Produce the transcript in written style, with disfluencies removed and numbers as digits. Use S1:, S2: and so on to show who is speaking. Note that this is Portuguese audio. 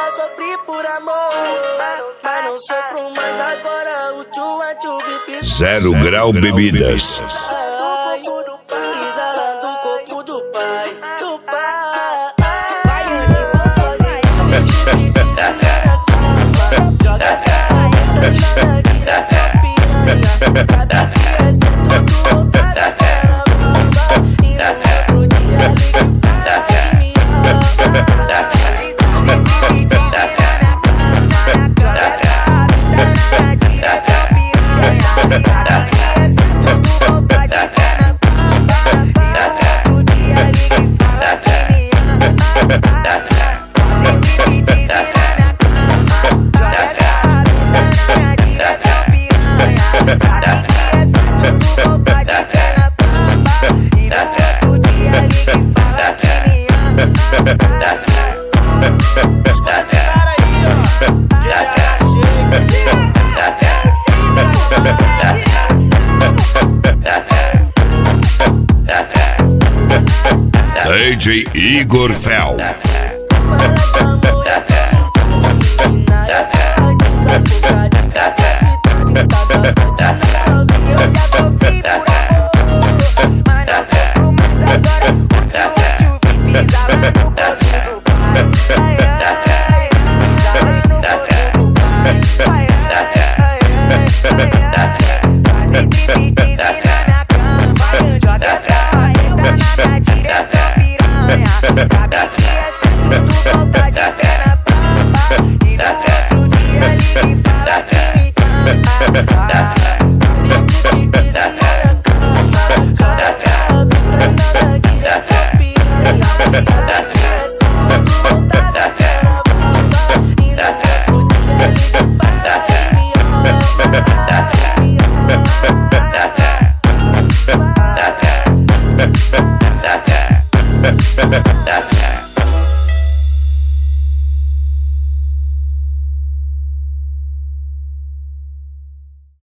S1: já sofri por amor, mas não sofro mais agora. O tchu VIP.
S2: 0 Grau Bebidas.
S1: Exalando o corpo do pai, do pai. Joga essa na vira sua piranha. Sabe que é certo, tu voltar das pernas bomba. E no outro dia liga e fala que me ama.
S2: DJ Igor Fel.
S3: That